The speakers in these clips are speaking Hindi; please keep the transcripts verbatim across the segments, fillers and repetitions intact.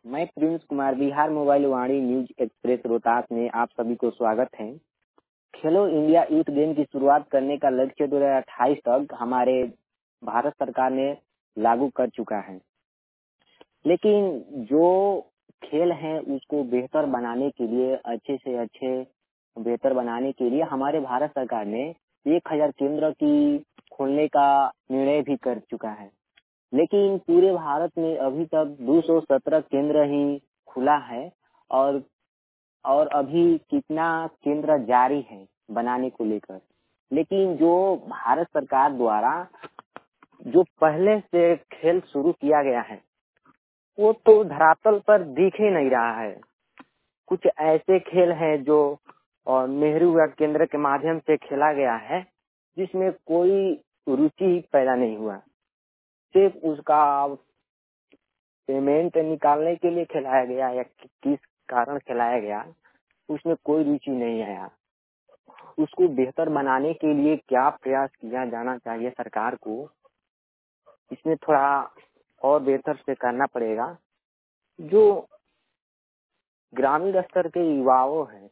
मैं Prince Kumar Bihar mobile Vaani news express Rohtas में आप सभी को स्वागत है। खेलो इंडिया यूथ गेम की शुरुआत करने का लक्ष्य दो हज़ार अट्ठाईस तक हमारे भारत सरकार ने लागू कर चुका है, लेकिन जो खेल है उसको बेहतर बनाने के लिए अच्छे से अच्छे बेहतर बनाने के लिए हमारे भारत सरकार ने एक हजार केंद्र की खोलने का निर्णय भी कर चुका है। लेकिन पूरे भारत में अभी तक दो सौ सत्रह केंद्र ही खुला है और और अभी कितना केंद्र जारी है बनाने को लेकर। लेकिन जो भारत सरकार द्वारा जो पहले से खेल शुरू किया गया है वो तो धरातल पर दिख ही नहीं रहा है। कुछ ऐसे खेल हैं जो और नेहरू युवा केंद्र के माध्यम से खेला गया है जिसमें कोई रुचि पैदा नहीं हुआ। सिर्फ उसका पेमेंट निकालने के लिए खिलाया गया या किस कारण खिलाया गया उसमें कोई रुचि नहीं आया। उसको बेहतर बनाने के लिए क्या प्रयास किया जाना चाहिए सरकार को, इसमें थोड़ा और बेहतर से करना पड़ेगा। जो ग्रामीण स्तर के युवाओं है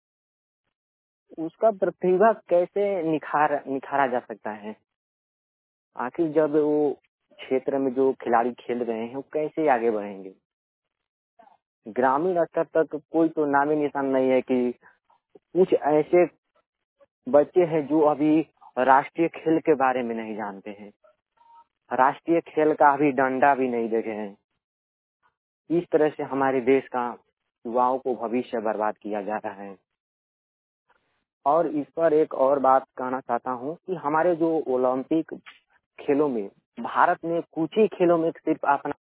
उसका प्रतिभा कैसे निखार निखारा जा सकता है। आखिर जब वो क्षेत्र में जो खिलाड़ी खेल रहे हैं वो कैसे आगे बढ़ेंगे। ग्रामीण स्तर तक कोई तो नामी निशान नहीं है कि कुछ ऐसे बच्चे हैं जो अभी राष्ट्रीय खेल के बारे में नहीं जानते हैं, राष्ट्रीय खेल का अभी डंडा भी नहीं देखे हैं। इस तरह से हमारे देश का युवाओं को भविष्य बर्बाद किया जा रहा है। और इस पर एक और बात कहना चाहता हूँ कि हमारे जो ओलंपिक खेलों में भारत ने कुछ ही खेलों में सिर्फ अपना